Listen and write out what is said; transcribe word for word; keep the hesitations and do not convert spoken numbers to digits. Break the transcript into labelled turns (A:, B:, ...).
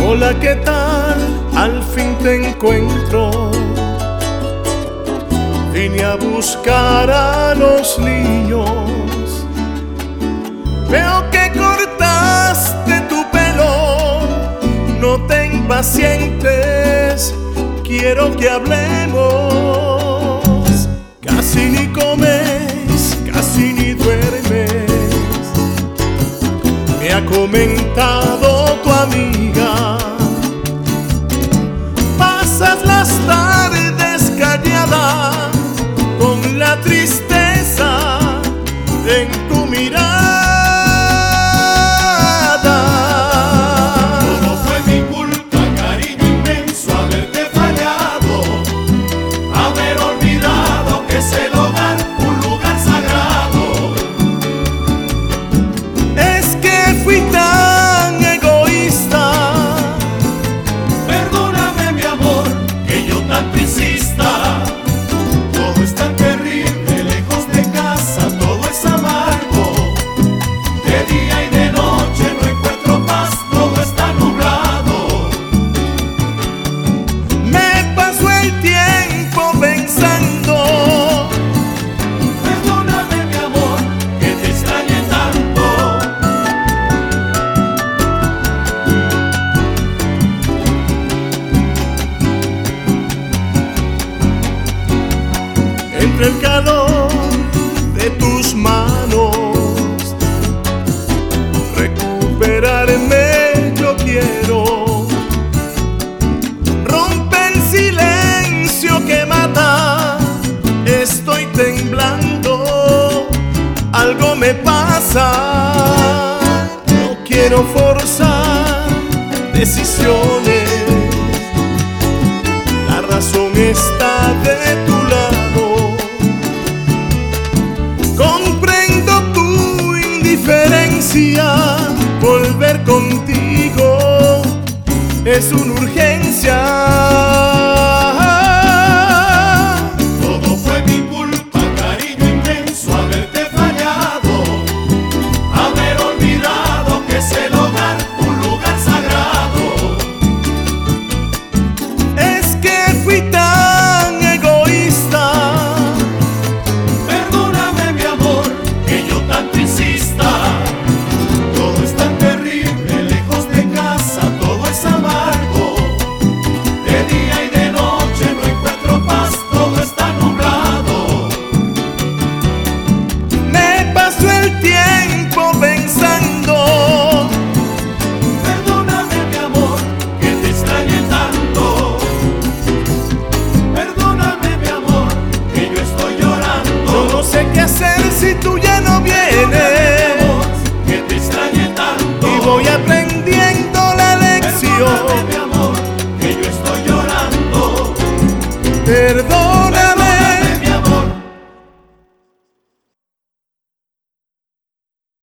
A: Hola, ¿qué tal? Al fin te encuentro. Vine a buscar a los niños. Veo que cortaste tu pelo. No te impacientes, quiero que hablemos. Casi ni comes, casi ni duermes. Me ha comentado tu amiga. Pasas las tardes callada con la tristeza en tu mirada.
B: Todo fue mi culpa, cariño inmenso, haberte fallado, haber olvidado que es el hogar un lugar sagrado.
A: Es que fui tan egoísta.
B: Perdóname, mi amor, que yo tanto insista. Todo es tan terrible, lejos de casa, todo es amargo. De día y de noche no encuentro paz, todo está nublado.
A: Me paso el tiempo pensando.
B: Perdóname, mi amor, que te extrañe tanto.
A: Entre el calor de tus manos, recuperarme yo quiero. Rompe el silencio que mata. Estoy temblando, algo me pasa. No quiero forzar decisiones. La razón está de tu lado. Comprendo tu indiferencia. Volver contigo es una urgencia.